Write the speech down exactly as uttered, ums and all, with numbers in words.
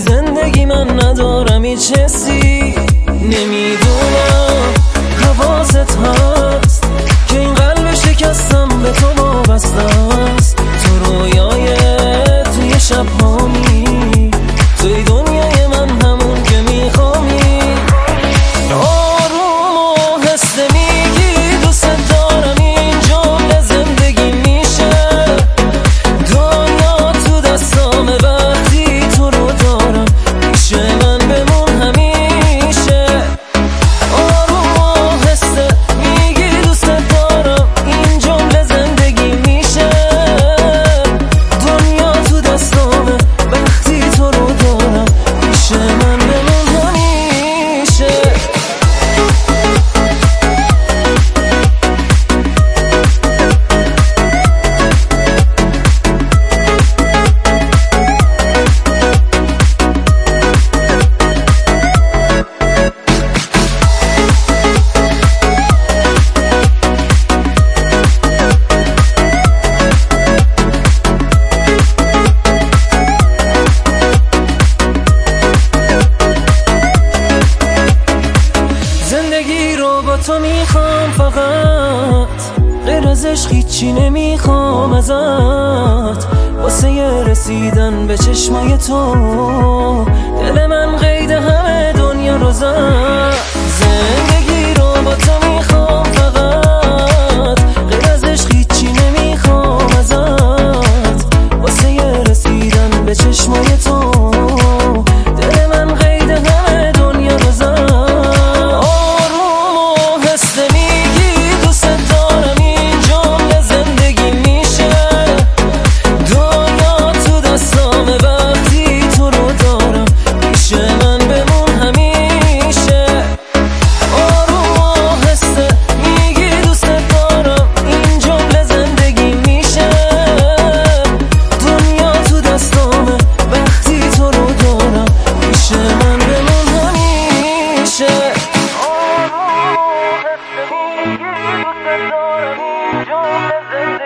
زندگی من ندارم هیچ حسی. نمیدونم حواست هست که این قلب شکستم به تو وابسته است. تو رویای توی شب هامی، توی دنیای من همون که میخوامی. آروم و هسته میگی دوست دارم، این جمله زندگی میشه. دنیا تو دستامه وقتی تو رو دارم، پیش من بمون همیشه. آروم و هسته میگی دوست دارم، این جمله زندگی میشه. دنیا تو دستامه وقتی تو رو دارم، پیش من بمون همیشه. زندگی رو با تو میخوام فقط، غیر از عشق هیچی نمیخوام ازت. واسه رسیدن به چشمای تو دل من قید همه دنیا رو زد. زندگی رو با تو میخوام فقط، غیر از عشق هیچی نمیخوام ازت. واسه رسیدن به چشمای تو دل من قید همه دنیا رو زد. Don't